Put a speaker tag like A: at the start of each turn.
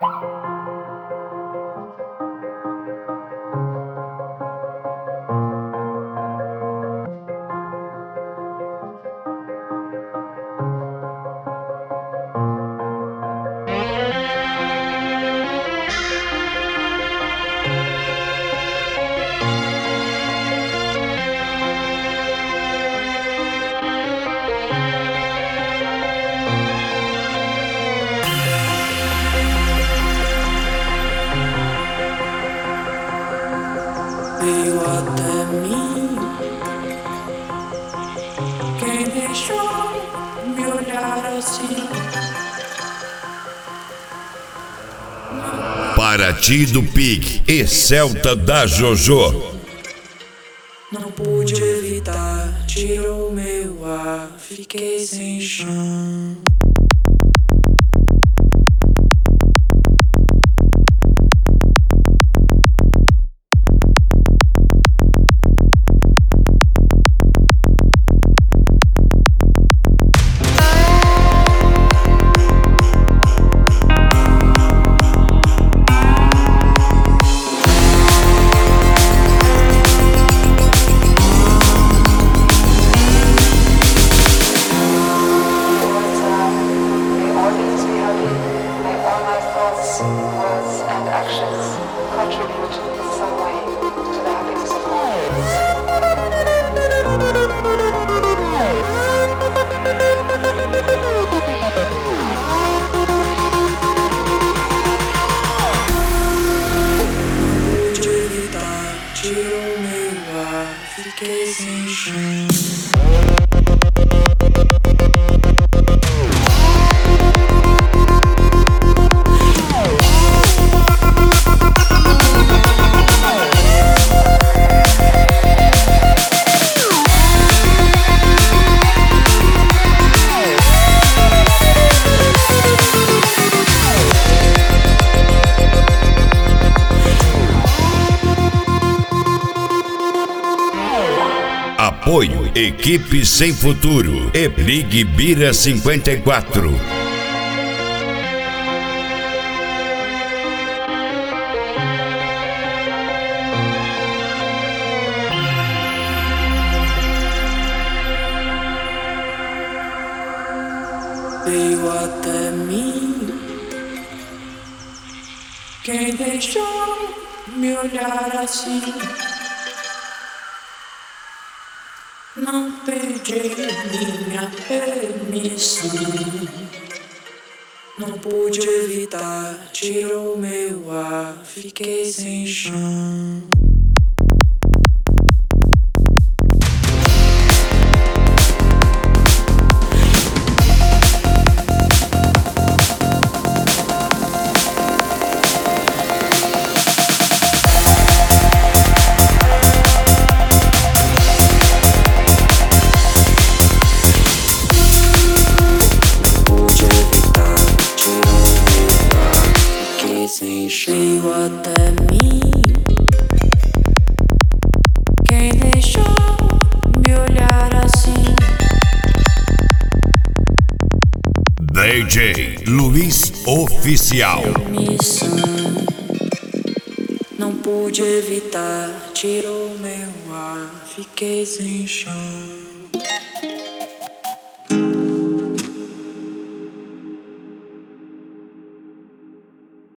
A: Veio até mim, quem deixou me olhar assim?
B: Paraty do Pig e Celta da Jojo.
A: Não pude evitar, tirou meu ar, fiquei sem chão.
C: Words and actions contribute in some way to the happiness of
A: Pude evitar, tirou meu ar, fiquei sem chão.
B: Apoio Equipe Sem Futuro e Ligue Bira 54.
A: Veio até mim, quem deixou me olhar assim? Não pedi minha permissão, não pude evitar, tirou meu ar, fiquei sem chão. Veio até mim, quem deixou me olhar assim?
B: DJ Luiz Oficial.
A: Missão, não pude evitar, tirou meu ar, fiquei sem chão.